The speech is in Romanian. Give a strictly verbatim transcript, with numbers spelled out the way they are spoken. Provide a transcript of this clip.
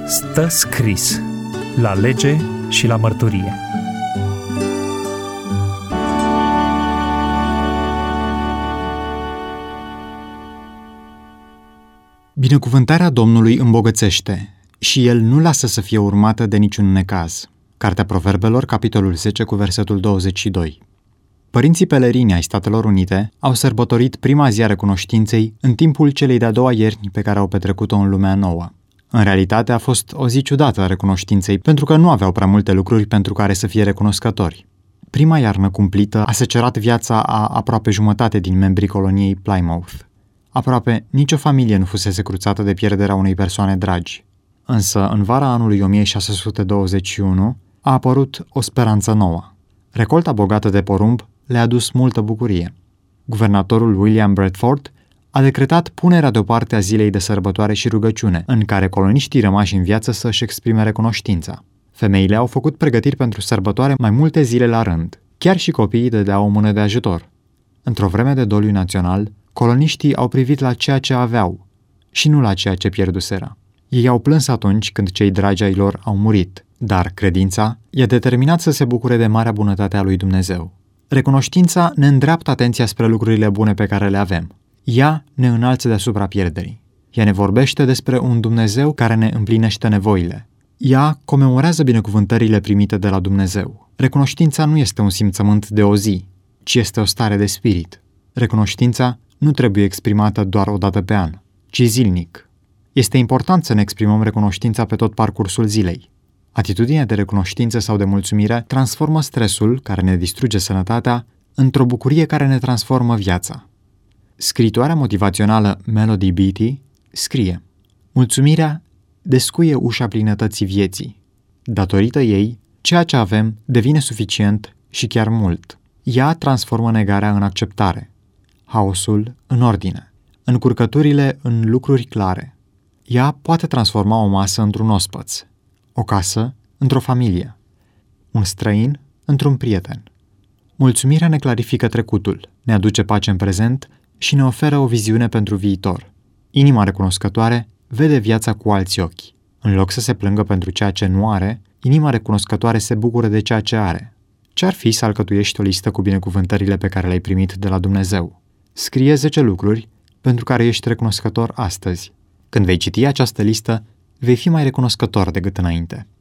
Stă scris la lege și la mărturie. Binecuvântarea Domnului îmbogățește și El nu lasă să fie urmată de niciun necaz. Cartea Proverbelor, capitolul zece, cu versetul douăzeci și doi. Părinții pelerini ai Statelor Unite au sărbătorit prima zi a recunoștinței în timpul celei de-a doua ierni pe care au petrecut-o în lumea nouă. În realitate a fost o zi ciudată a recunoștinței, pentru că nu aveau prea multe lucruri pentru care să fie recunoscători. Prima iarnă cumplită a secerat viața a aproape jumătate din membrii coloniei Plymouth. Aproape nicio familie nu fusese cruțată de pierderea unei persoane dragi. Însă, în vara anului o mie șase sute douăzeci și unu, a apărut o speranță nouă. Recolta bogată de porumb le-a adus multă bucurie. Guvernatorul William Bradford a decretat punerea deoparte a zilei de sărbătoare și rugăciune, în care coloniștii rămași în viață să-și exprime recunoștința. Femeile au făcut pregătiri pentru sărbătoare mai multe zile la rând. Chiar și copiii dădeau o mână de ajutor. Într-o vreme de doliu național, coloniștii au privit la ceea ce aveau și nu la ceea ce pierduseră. Ei au plâns atunci când cei dragi ai lor au murit, dar credința i-a determinat să se bucure de marea bunătate a lui Dumnezeu. Recunoștința ne îndreaptă atenția spre lucrurile bune pe care le avem. Ea ne înalță deasupra pierderii. Ea ne vorbește despre un Dumnezeu care ne împlinește nevoile. Ea comemorează binecuvântările primite de la Dumnezeu. Recunoștința nu este un simțământ de o zi, ci este o stare de spirit. Recunoștința nu trebuie exprimată doar o dată pe an, ci zilnic. Este important să ne exprimăm recunoștința pe tot parcursul zilei. Atitudinea de recunoștință sau de mulțumire transformă stresul, care ne distruge sănătatea, într-o bucurie care ne transformă viața. Scriitoarea motivațională Melody Beattie scrie: mulțumirea descuie ușa plinătății vieții. Datorită ei, ceea ce avem devine suficient și chiar mult. Ea transformă negarea în acceptare, haosul în ordine, încurcăturile în lucruri clare. Ea poate transforma o masă într-un ospăț, o casă într-o familie, un străin într-un prieten. Mulțumirea ne clarifică trecutul, ne aduce pace în prezent și ne oferă o viziune pentru viitor. Inima recunoscătoare vede viața cu alți ochi. În loc să se plângă pentru ceea ce nu are, inima recunoscătoare se bucură de ceea ce are. Ce-ar fi să alcătuiești o listă cu binecuvântările pe care le-ai primit de la Dumnezeu? Scrie zece lucruri pentru care ești recunoscător astăzi. Când vei citi această listă, vei fi mai recunoscător decât înainte.